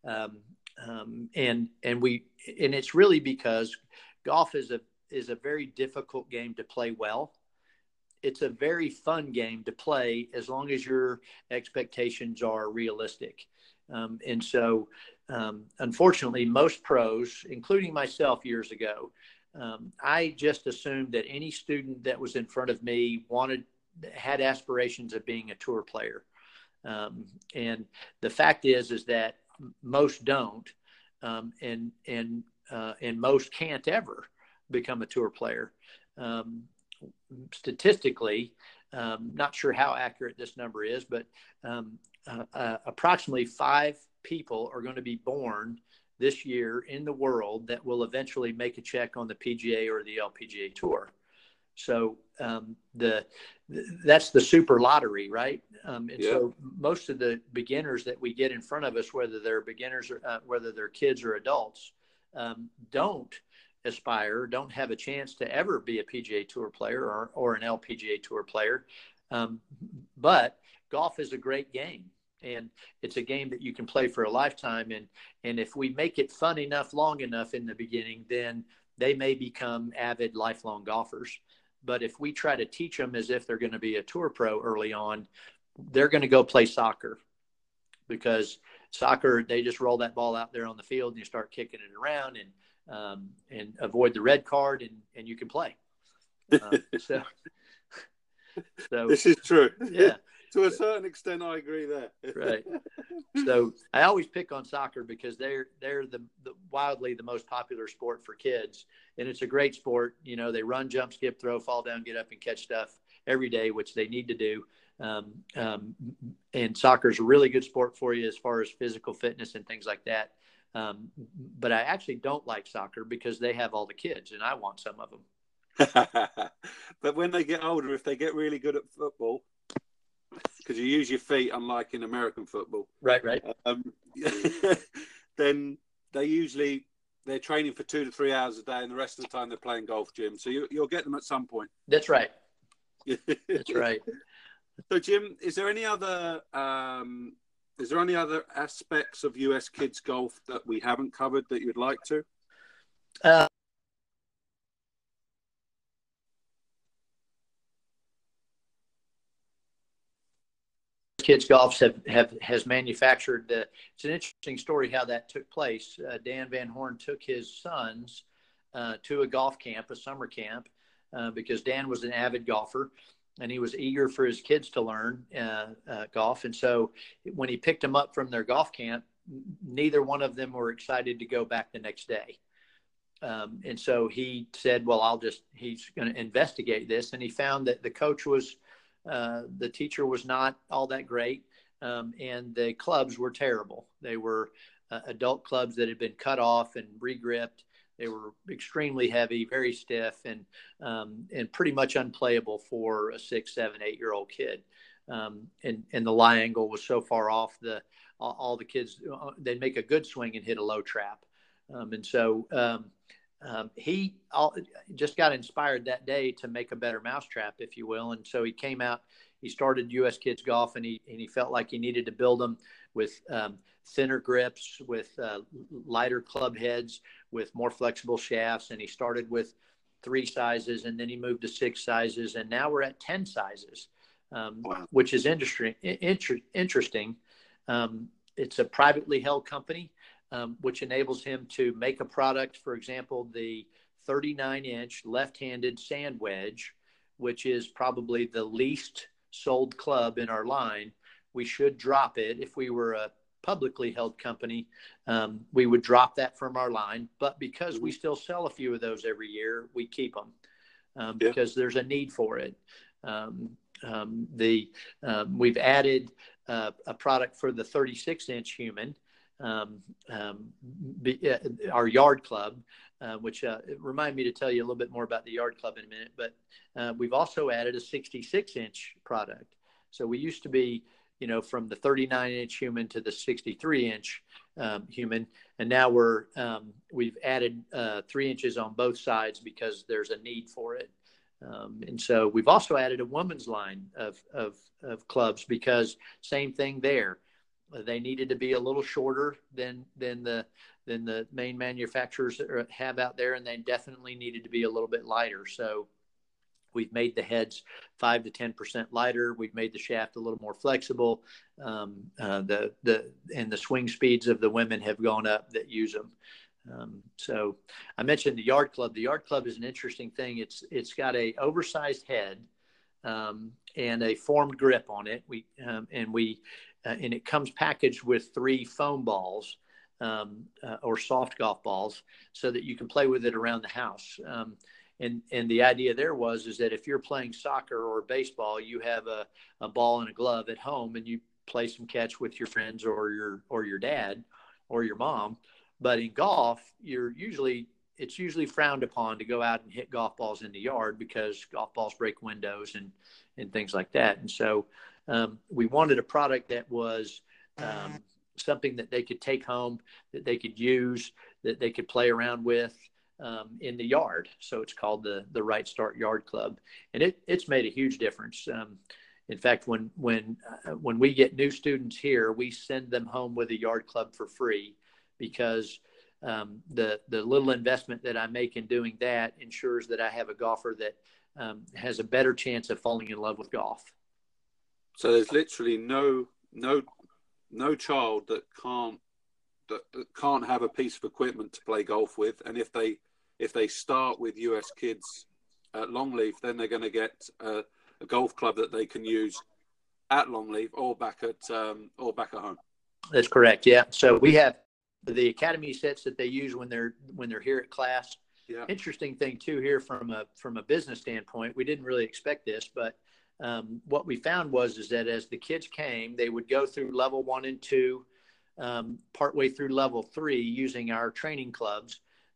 And it's really because golf is a very difficult game to play well. It's a very fun game to play as long as your expectations are realistic. And so, unfortunately, most pros, including myself years ago, I just assumed that any student that was in front of me had aspirations of being a tour player. And the fact is that most don't, and most can't ever become a tour player. Statistically, not sure how accurate this number is, but approximately 5 people are going to be born this year in the world that will eventually make a check on the PGA or the LPGA Tour. So that's the super lottery, right? So most of the beginners that we get in front of us, whether they're beginners or whether they're kids or adults, don't have a chance to ever be a PGA Tour player or an LPGA Tour player. But golf is a great game, and it's a game that you can play for a lifetime. And if we make it fun enough, long enough in the beginning, then they may become avid lifelong golfers. But if we try to teach them as if they're going to be a tour pro early on, they're going to go play soccer, because soccer, they just roll that ball out there on the field and you start kicking it around and avoid the red card and you can play. So
this is true.
Yeah.
To a certain extent, I agree there.
Right. So I always pick on soccer because they're the wildly the most popular sport for kids, and it's a great sport. They run, jump, skip, throw, fall down, get up, and catch stuff every day, which they need to do. And soccer is a really good sport for you as far as physical fitness and things like that. But I actually don't like soccer because they have all the kids, and I want some of them.
But when they get older, if they get really good at football, because you use your feet, unlike in American football,
right,
then they're training for 2 to 3 hours a day, and the rest of the time they're playing golf, Jim. So you'll get them at some point.
That's right. That's right.
So, Jim, is there any other aspects of US kids golf that we haven't covered that you'd like to?
Kids golf has manufactured it's an interesting story how that took place. Dan Van Horn took his sons to a golf camp, a summer camp, because Dan was an avid golfer and he was eager for his kids to learn golf. And so when he picked them up from their golf camp, neither one of them were excited to go back the next day. And so he said, well, he's going to investigate this. And he found that the teacher was not all that great. And the clubs were terrible. They were adult clubs that had been cut off and regripped. They were extremely heavy, very stiff, and pretty much unplayable for a 6, 7, 8-year-old kid. And the lie angle was so far off, all the kids, they'd make a good swing and hit a low trap. And so he just got inspired that day to make a better mousetrap, if you will. And so he came out, he started US Kids Golf, and he felt like he needed to build them with thinner grips, with lighter club heads, with more flexible shafts. And he started with 3 sizes, and then he moved to 6 sizes. And now we're at 10 sizes, wow, which is interesting. It's a privately held company. Which enables him to make a product, for example, the 39-inch left-handed sand wedge, which is probably the least sold club in our line. We should drop it. If we were a publicly held company, we would drop that from our line. But because we still sell a few of those every year, we keep them because there's a need for it. We've added a product for the 36-inch human. Our yard club, which remind me to tell you a little bit more about the yard club in a minute, but we've also added a 66-inch product. So we used to be, from the 39-inch human to the 63-inch human, and now we've added 3 inches on both sides because there's a need for it. And so we've also added a woman's line of clubs because same thing there. They needed to be a little shorter than the main manufacturers have out there, and they definitely needed to be a little bit lighter. So we've made the heads 5 to 10% lighter. We've made the shaft a little more flexible. The swing speeds of the women have gone up that use them. So I mentioned the yard club. The yard club is an interesting thing. It's got a oversized head and a formed grip on it. And it comes packaged with 3 foam balls or soft golf balls so that you can play with it around the house. And the idea there is that if you're playing soccer or baseball, you have a ball and a glove at home and you play some catch with your friends or your dad or your mom. But in golf, it's usually frowned upon to go out and hit golf balls in the yard because golf balls break windows and things like that. And so we wanted a product that was something that they could take home, that they could use, that they could play around with in the yard. So it's called the Right Start Yard Club, and it's made a huge difference. In fact, when we get new students here, we send them home with a yard club for free because the little investment that I make in doing that ensures that I have a golfer that has a better chance of falling in love with golf.
So there's literally no child that can't have a piece of equipment to play golf with, and if they start with US Kids at Longleaf, then they're going to get a golf club that they can use at Longleaf or back at home.
That's correct. Yeah. So we have the academy sets that they use when they're here at class. Yeah. Interesting thing too here from a business standpoint, we didn't really expect this, but what we found is that as the kids came, they would go through level 1 and 2, partway through level 3 using our training clubs.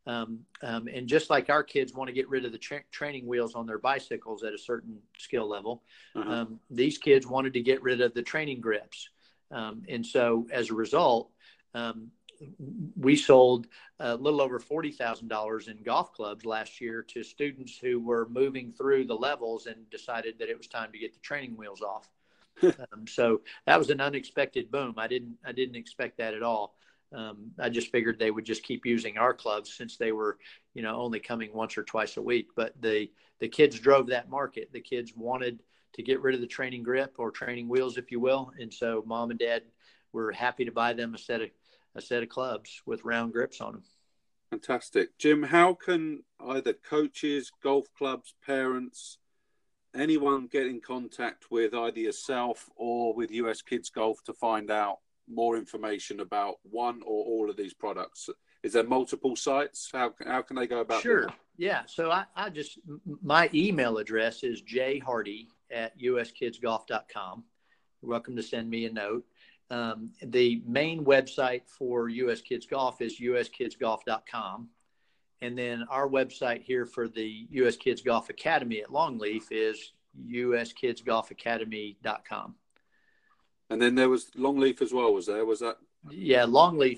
And just like our kids want to get rid of the training wheels on their bicycles at a certain skill level, these kids wanted to get rid of the training grips. And so as a result, we sold a little over $40,000 in golf clubs last year to students who were moving through the levels and decided that it was time to get the training wheels off. So that was an unexpected boom. I didn't expect that at all. I just figured they would just keep using our clubs since they were, only coming once or twice a week. But the kids drove that market. The kids wanted to get rid of the training grip or training wheels, if you will. And so mom and dad were happy to buy them a set of clubs with round grips on them.
Fantastic. Jim, how can either coaches, golf clubs, parents, anyone get in contact with either yourself or with US Kids Golf to find out more information about one or all of these products? Is there multiple sites? How can they go about
Sure.
that?
Yeah. So my email address is jhardy@uskidsgolf.com. You're welcome to send me a note. The main website for US Kids Golf is uskidsgolf.com. And then our website here for the US Kids Golf Academy at Longleaf is uskidsgolfacademy.com.
And then there was Longleaf as well, was there? Was that?
Yeah, Longleaf.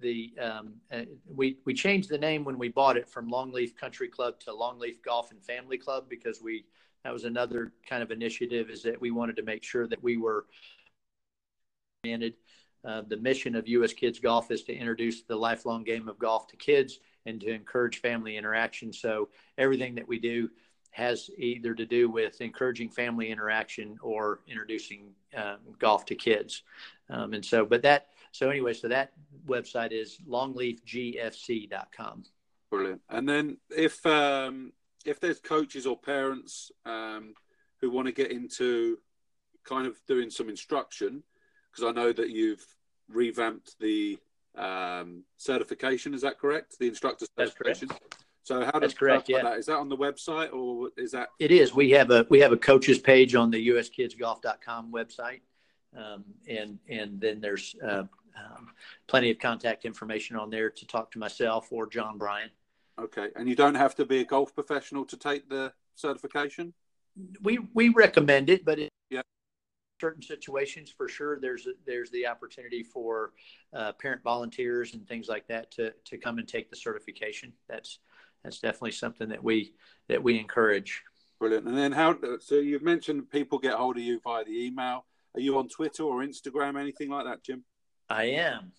We changed the name when we bought it from Longleaf Country Club to Longleaf Golf and Family Club because that was another kind of initiative, is that we wanted to make sure that we were oriented. The mission of US Kids Golf is to introduce the lifelong game of golf to kids and to encourage family interaction. So everything that we do has either to do with encouraging family interaction or introducing golf to kids. So that website is longleafgfc.com.
Brilliant. And then if there's coaches or parents who want to get into kind of doing some instruction, because I know that you've revamped the certification, is that correct? The instructor certification.
That's correct.
So how does
correct? Yeah.
that? Is that on the website or is that?
It is. We have a coaches page on the uskidsgolf.com website, and then there's plenty of contact information on there to talk to myself or John Bryan.
Okay, and you don't have to be a golf professional to take the certification?
We recommend it, but
yeah.
Certain situations, for sure, there's the opportunity for parent volunteers and things like that to come and take the certification. That's definitely something that we encourage.
Brilliant. And then so you've mentioned people get hold of you via the email. Are you on Twitter or Instagram, anything like that, Jim?
I am.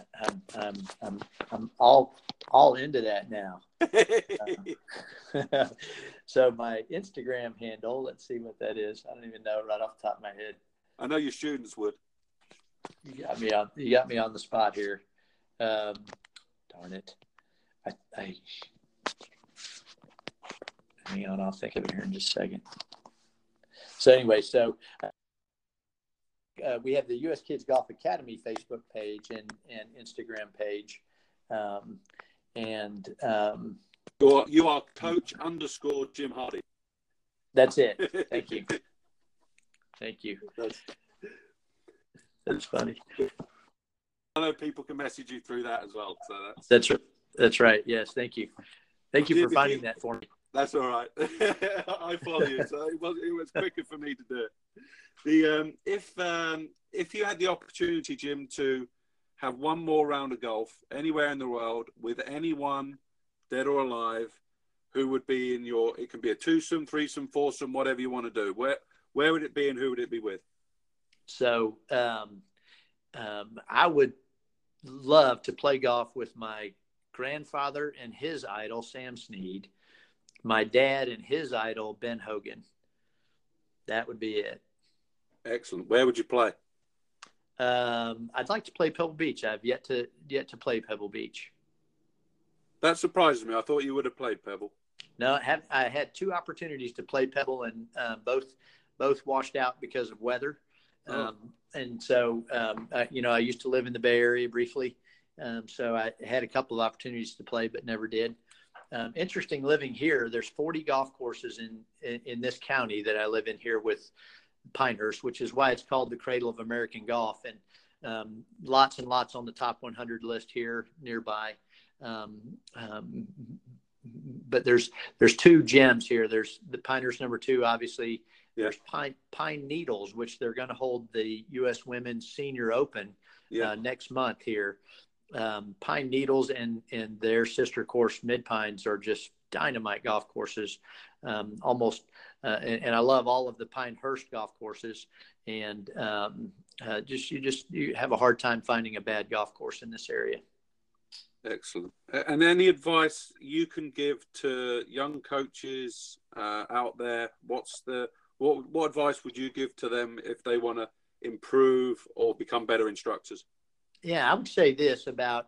I'm all into that now. So my Instagram handle, let's see what that is. I don't even know right off the top of my head.
I know your students would.
You got me on the spot here. Darn it. Hang on, I'll think of it here in just a second. So anyway, we have the US Kids Golf Academy Facebook page and Instagram page.
You are Coach_Jim Hardy.
That's it. Thank you. Thank you. That's funny.
I know people can message you through that as well. So
that's right. Yes. Thank you. Thank you for finding that for me.
That's all right. I follow you, so it was quicker for me to do it. If you had the opportunity, Jim, to have one more round of golf anywhere in the world with anyone, dead or alive, who would be in your? It can be a twosome, threesome, foursome, whatever you want to do. Where would it be, and who would it be with?
So I would love to play golf with my grandfather and his idol, Sam Snead, my dad and his idol, Ben Hogan. That would be it.
Excellent. Where would you play?
I'd like to play Pebble Beach. I've yet to play Pebble Beach.
That surprises me. I thought you would have played Pebble.
No, I had two opportunities to play Pebble, and both washed out because of weather. And so, I used to live in the Bay Area briefly. So I had a couple of opportunities to play, but never did. Interesting living here. There's 40 golf courses in this county that I live in here with Pinehurst, which is why it's called the Cradle of American Golf. And lots and lots on the top 100 list here nearby. Um, um, but there's two gems here. There's the Pinehurst number 2, obviously.
Yeah.
There's Pine Needles, which they're going to hold the U.S. Women's Senior Open next month here. Pine Needles and their sister course, Mid Pines, are just dynamite golf courses. And I love all of the Pinehurst golf courses. And you have a hard time finding a bad golf course in this area.
Excellent. And any advice you can give to young coaches out there? What advice would you give to them if they want to improve or become better instructors?
Yeah, I would say this about,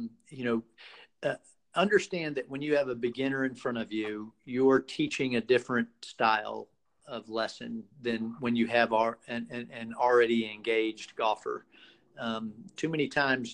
understand that when you have a beginner in front of you, you're teaching a different style of lesson than when you have an already engaged golfer. Too many times,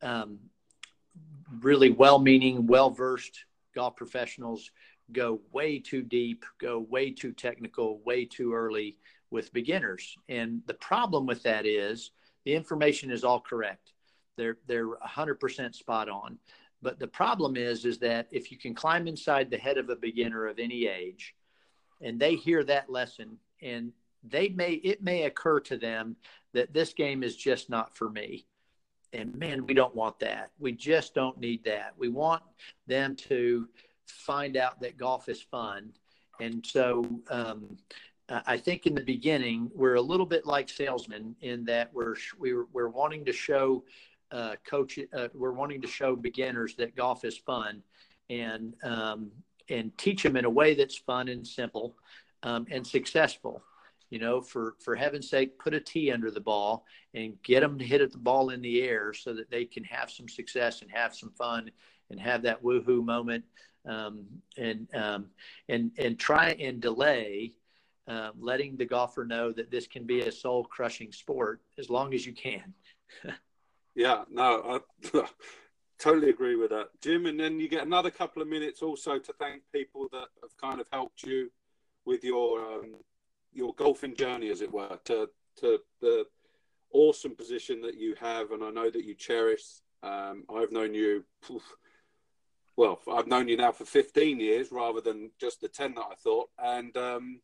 really well-meaning, well-versed golf professionals go way too deep, go way too technical, way too early with beginners. And the problem with that is the information is all correct. They're 100% spot on. But the problem is that if you can climb inside the head of a beginner of any age and they hear that lesson, and it may occur to them that this game is just not for me. And man, we don't want that. We just don't need that. We want them to find out that golf is fun. And so I think in the beginning, we're a little bit like salesmen in that we're wanting to show we're wanting to show beginners that golf is fun, and teach them in a way that's fun and simple and successful. For heaven's sake, put a tee under the ball and get them to hit the ball in the air so that they can have some success and have some fun and have that woohoo moment, and try and delay letting the golfer know that this can be a soul crushing sport as long as you can.
Yeah, no, I totally agree with that, Jim. And then you get another couple of minutes also to thank people that have kind of helped you with your golfing journey, as it were, to the awesome position that you have, and I know that you cherish. I've known you, I've known you now for 15 years rather than just the 10 that I thought. And,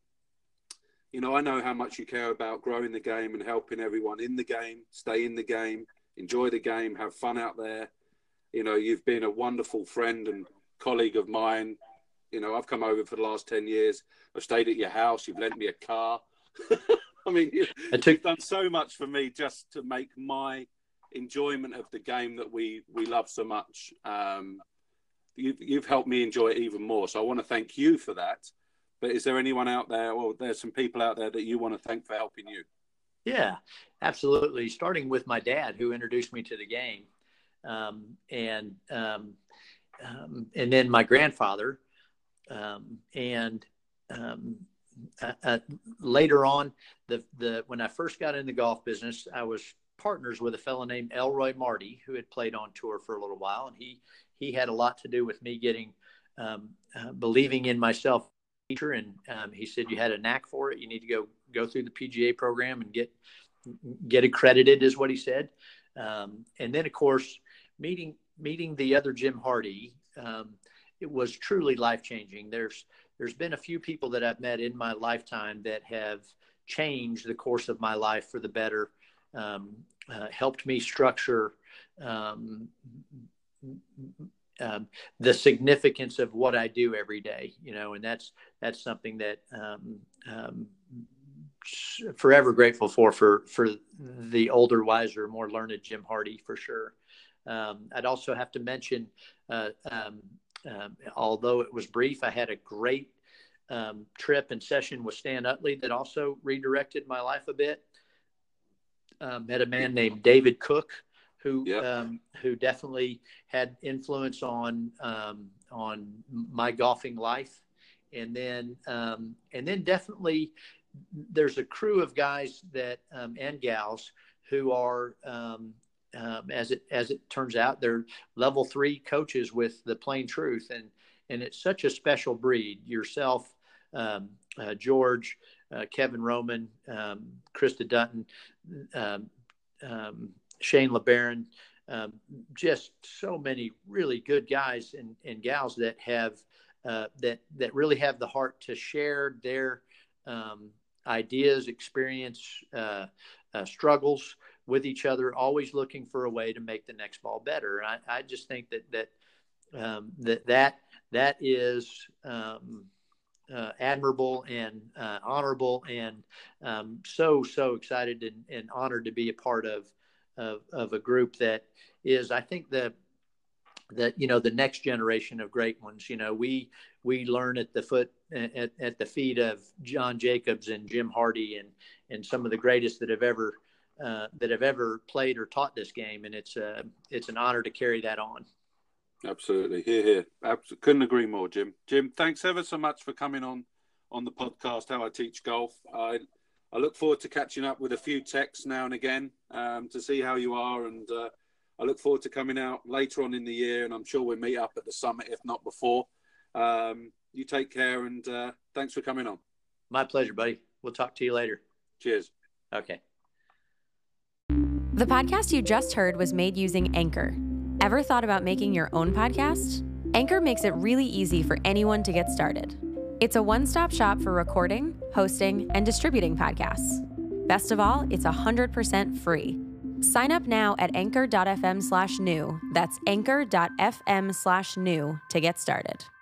I know how much you care about growing the game and helping everyone in the game, stay in the game, enjoy the game, have fun out there. You've been a wonderful friend and colleague of mine. I've come over for the last 10 years. I've stayed at your house. You've lent me a car. I mean, you've done so much for me just to make my enjoyment of the game that we love so much. You've helped me enjoy it even more. So I want to thank you for that. But is there anyone out there, or there's some people out there that you want to thank for helping you?
Yeah, absolutely. Starting with my dad, who introduced me to the game. And then my grandfather, later on, when I first got in the golf business, I was partners with a fellow named Elroy Marty, who had played on tour for a little while, and he had a lot to do with me getting believing in myself. And he said, you had a knack for it. You need to go through the PGA program and get accredited, is what he said. And then, of course, meeting the other Jim Hardy, it was truly life-changing. There's been a few people that I've met in my lifetime that have changed the course of my life for the better, helped me structure the significance of what I do every day, and that's something that forever grateful for the older, wiser, more learned Jim Hardy, for sure. I'd also have to mention, although it was brief, I had a great trip and session with Stan Utley that also redirected my life a bit. Met a man named David Cook, who definitely had influence on my golfing life, and then definitely there's a crew of guys that and gals who are as it turns out, they're level 3 coaches with the Plain Truth, and it's such a special breed. Yourself, George, Kevin Roman, Krista Dutton, Shane LeBaron, just so many really good guys and gals that have that really have the heart to share their ideas, experience, struggles with each other, always looking for a way to make the next ball better. I just think that is admirable and honorable, and so excited and honored to be a part of a group that is, I think, the next generation of great ones. We learn at the feet of John Jacobs and Jim Hardy and some of the greatest that have ever played or taught this game, and it's an honor to carry that on.
Absolutely. Here. Couldn't agree more, Jim. Jim, thanks ever so much for coming on the podcast, How I Teach Golf. I look forward to catching up with a few texts now and again to see how you are. And I look forward to coming out later on in the year, and I'm sure we'll meet up at the summit, if not before. You take care, and thanks for coming on.
My pleasure, buddy. We'll talk to you later.
Cheers.
Okay.
The podcast you just heard was made using Anchor. Ever thought about making your own podcast? Anchor makes it really easy for anyone to get started. It's a one-stop shop for recording, hosting, and distributing podcasts. Best of all, it's 100% free. Sign up now at anchor.fm/new. That's anchor.fm/new to get started.